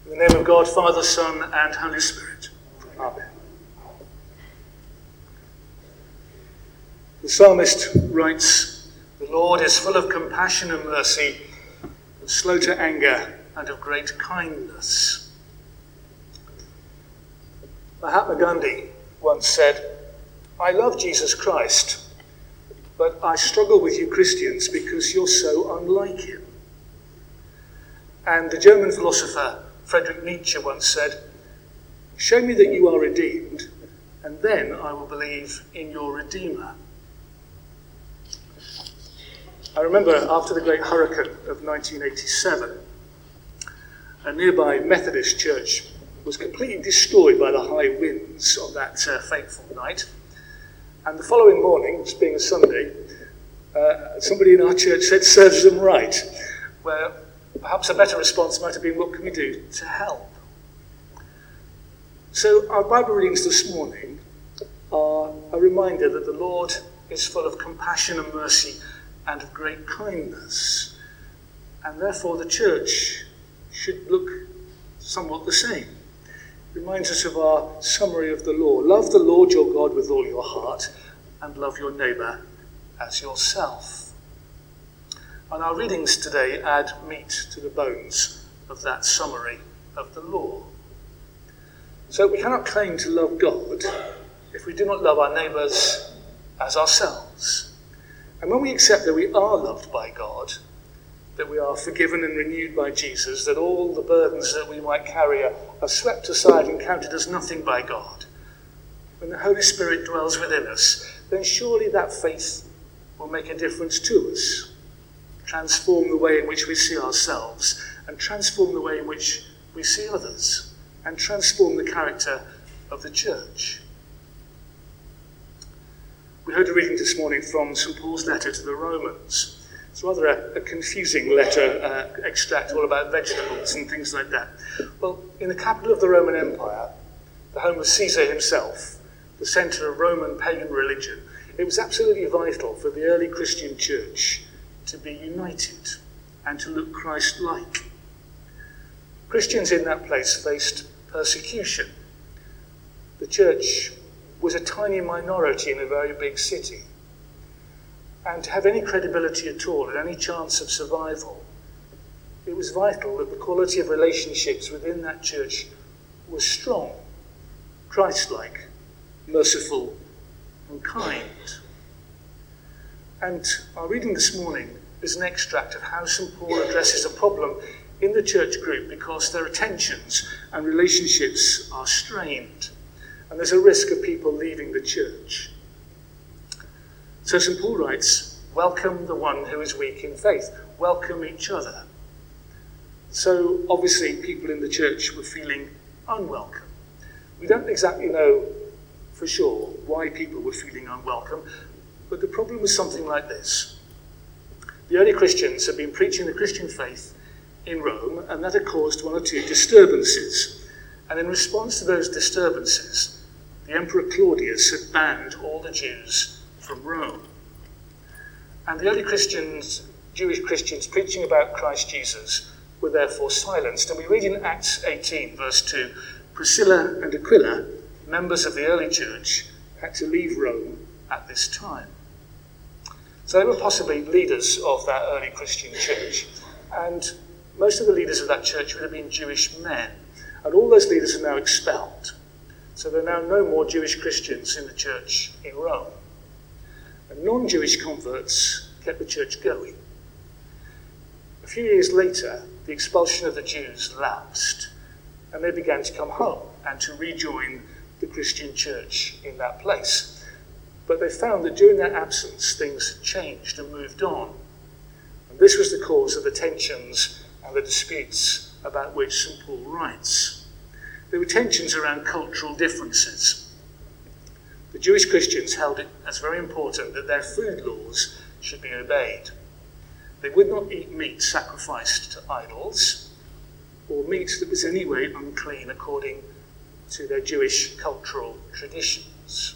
In the name of God, Father, Son, and Holy Spirit. Amen. The psalmist writes, "The Lord is full of compassion and mercy, slow to anger, and of great kindness." Mahatma Gandhi once said, "I love Jesus Christ, but I struggle with you Christians because you're so unlike him." And the German philosopher Friedrich Nietzsche once said, "Show me that you are redeemed, and then I will believe in your Redeemer." I remember after the great hurricane of 1987, a nearby Methodist church was completely destroyed by the high winds of that fateful night. And the following morning, this being a Sunday, somebody in our church said, "Serves them right," where perhaps a better response might have been, "What can we do to help?" So our Bible readings this morning are a reminder that the Lord is full of compassion and mercy and of great kindness. And therefore the church should look somewhat the same. It reminds us of our summary of the law. Love the Lord your God with all your heart and love your neighbour as yourself. And our readings today add meat to the bones of that summary of the law. So we cannot claim to love God if we do not love our neighbours as ourselves. And when we accept that we are loved by God, that we are forgiven and renewed by Jesus, that all the burdens that we might carry are swept aside and counted as nothing by God, when the Holy Spirit dwells within us, then surely that faith will make a difference to us, transform the way in which we see ourselves, and transform the way in which we see others, and transform the character of the church. We heard a reading this morning from St. Paul's letter to the Romans. It's rather a confusing letter, extract all about vegetables and things like that. Well, in the capital of the Roman Empire, the home of Caesar himself, the centre of Roman pagan religion, it was absolutely vital for the early Christian church to be united and to look Christ-like. Christians in that place faced persecution. The church was a tiny minority in a very big city. And to have any credibility at all and any chance of survival, it was vital that the quality of relationships within that church was strong, Christ-like, merciful, and kind. And our reading this morning is an extract of how St. Paul addresses a problem in the church group because their attentions and relationships are strained, and there's a risk of people leaving the church. So St. Paul writes, "Welcome the one who is weak in faith. Welcome each other." So obviously people in the church were feeling unwelcome. We don't exactly know for sure why people were feeling unwelcome, but the problem was something like this. The early Christians had been preaching the Christian faith in Rome, and that had caused one or two disturbances. And in response to those disturbances, the Emperor Claudius had banned all the Jews from Rome. And the early Christians, Jewish Christians preaching about Christ Jesus, were therefore silenced. And we read in Acts 18, verse 2, Priscilla and Aquila, members of the early church, had to leave Rome at this time. So they were possibly leaders of that early Christian church. And most of the leaders of that church would have been Jewish men. And all those leaders are now expelled. So there are now no more Jewish Christians in the church in Rome. And non-Jewish converts kept the church going. A few years later, the expulsion of the Jews lapsed, and they began to come home and to rejoin the Christian church in that place. But they found that during their absence, things had changed and moved on. And this was the cause of the tensions and the disputes about which St. Paul writes. There were tensions around cultural differences. The Jewish Christians held it as very important that their food laws should be obeyed. They would not eat meat sacrificed to idols, or meat that was anyway unclean according to their Jewish cultural traditions.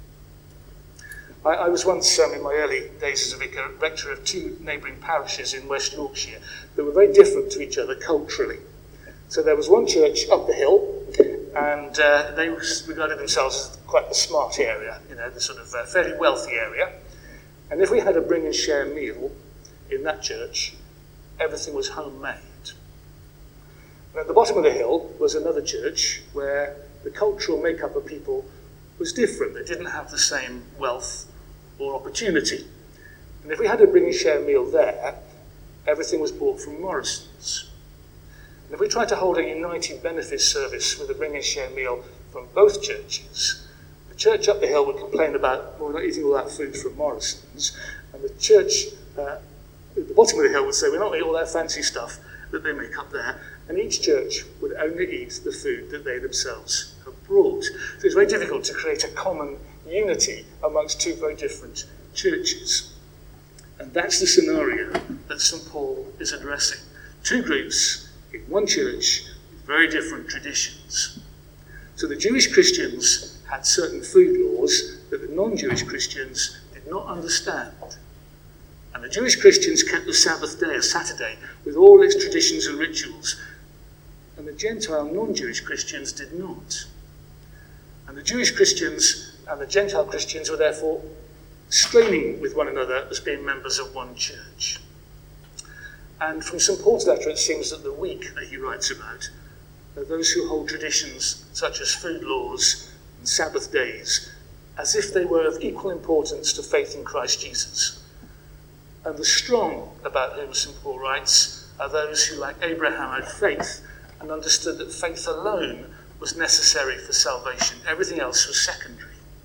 I was once, in my early days as a vicar, rector of two neighbouring parishes in West Yorkshire that were very different to each other culturally. So there was one church up the hill, and they regarded themselves as quite the smart area, the sort of fairly wealthy area. And if we had a bring and share meal in that church, everything was homemade. And at the bottom of the hill was another church where the cultural makeup of people was different. They didn't have the same wealth or opportunity. And if we had a bring and share meal there, everything was bought from Morrison's. And if we tried to hold a united benefit service with a bring and share meal from both churches, the church up the hill would complain about, well, we're not eating all that food from Morrison's, and the church at the bottom of the hill would say, we're not eating all that fancy stuff that they make up there, and each church would only eat the food that they themselves have brought. So it's very difficult to create a common unity amongst two very different churches. And that's the scenario that St. Paul is addressing. Two groups in one church with very different traditions. So the Jewish Christians had certain food laws that the non-Jewish Christians did not understand. And the Jewish Christians kept the Sabbath day, a Saturday, with all its traditions and rituals. And the Gentile non-Jewish Christians did not. And the Jewish Christians and the Gentile Christians were therefore straining with one another as being members of one church. And from St. Paul's letter, it seems that the weak that he writes about are those who hold traditions such as food laws and Sabbath days as if they were of equal importance to faith in Christ Jesus. And the strong, about whom St. Paul writes, are those who, like Abraham, had faith and understood that faith alone was necessary for salvation. Everything else was secondary.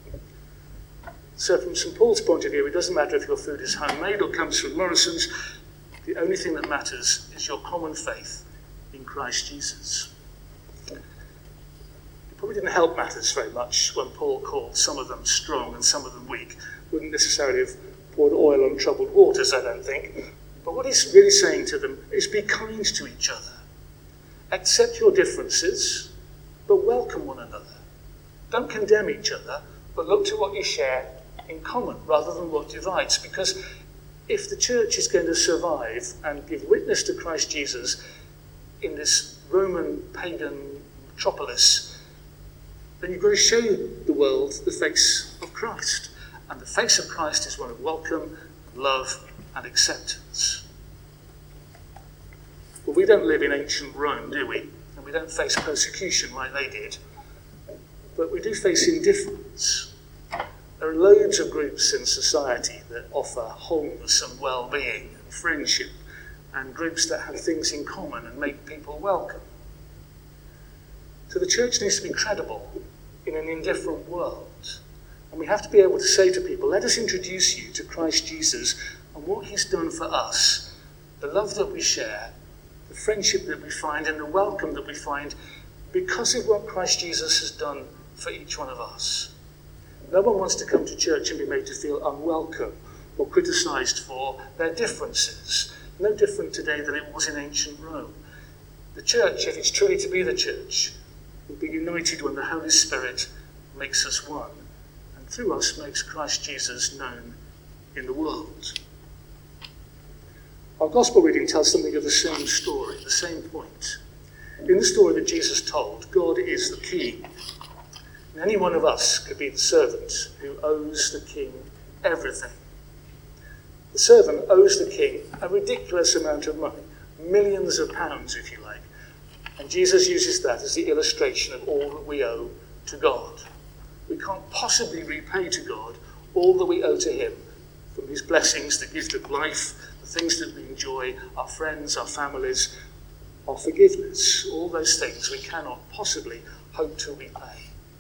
So from St. Paul's point of view, it doesn't matter if your food is homemade or comes from Morrison's. The only thing that matters is your common faith in Christ Jesus. It probably didn't help matters very much when Paul called some of them strong and some of them weak. Wouldn't necessarily have poured oil on troubled waters, I don't think. But what he's really saying to them is be kind to each other. Accept your differences, but welcome one another. Don't condemn each other, but look to what you share in common rather than what divides. Because if the church is going to survive and give witness to Christ Jesus in this Roman pagan metropolis, then you've got to show the world the face of Christ. And the face of Christ is one of welcome, love, and acceptance. Well, we don't live in ancient Rome, do we? And we don't face persecution like they did. But we do face indifference. There are loads of groups in society that offer wholeness and well-being and friendship, and groups that have things in common and make people welcome. So the church needs to be credible in an indifferent world. And we have to be able to say to people, let us introduce you to Christ Jesus and what he's done for us, the love that we share, the friendship that we find, and the welcome that we find because of what Christ Jesus has done for each one of us. No one wants to come to church and be made to feel unwelcome or criticised for their differences. No different today than it was in ancient Rome. The church, if it's truly to be the church, will be united when the Holy Spirit makes us one, and through us makes Christ Jesus known in the world. Our gospel reading tells something of the same story, the same point. In the story that Jesus told, God is the king. And any one of us could be the servant who owes the king everything. The servant owes the king a ridiculous amount of money, millions of pounds, if you like. And Jesus uses that as the illustration of all that we owe to God. We can't possibly repay to God all that we owe to him, from his blessings, the gift of life, the things that we enjoy, our friends, our families, our forgiveness. All those things we cannot possibly hope to repay.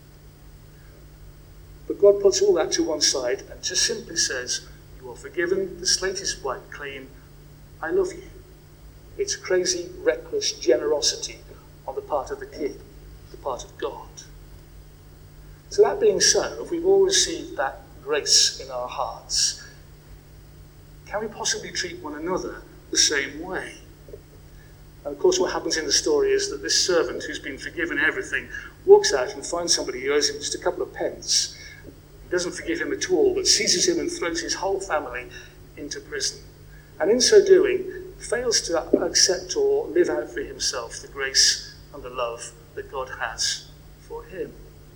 But God puts all that to one side and just simply says, you are forgiven, the slate is wiped clean, I love you. It's crazy, reckless generosity on the part of the king, the part of God. So that being so, if we've all received that grace in our hearts, can we possibly treat one another the same way? And of course what happens in the story is that this servant who's been forgiven everything walks out and finds somebody who owes him just a couple of pence. He doesn't forgive him at all, but seizes him and throws his whole family into prison. And in so doing, fails to accept or live out for himself the grace and the love that God has for him.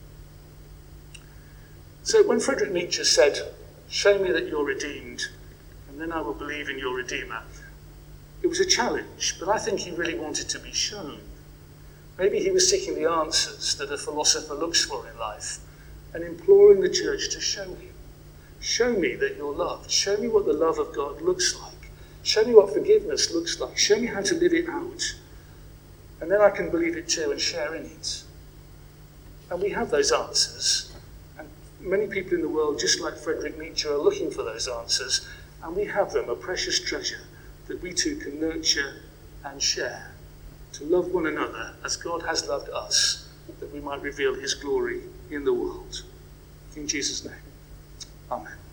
So when Friedrich Nietzsche said, "Show me that you're redeemed, and then I will believe in your Redeemer," it was a challenge, but I think he really wanted to be shown. Maybe he was seeking the answers that a philosopher looks for in life and imploring the church to show him. Show me that you're loved. Show me what the love of God looks like. Show me what forgiveness looks like. Show me how to live it out. And then I can believe it too and share in it. And we have those answers. And many people in the world, just like Friedrich Nietzsche, are looking for those answers. And we have them, a precious treasure that we too can nurture and share. To love one another as God has loved us, that we might reveal his glory in the world. In Jesus' name, amen.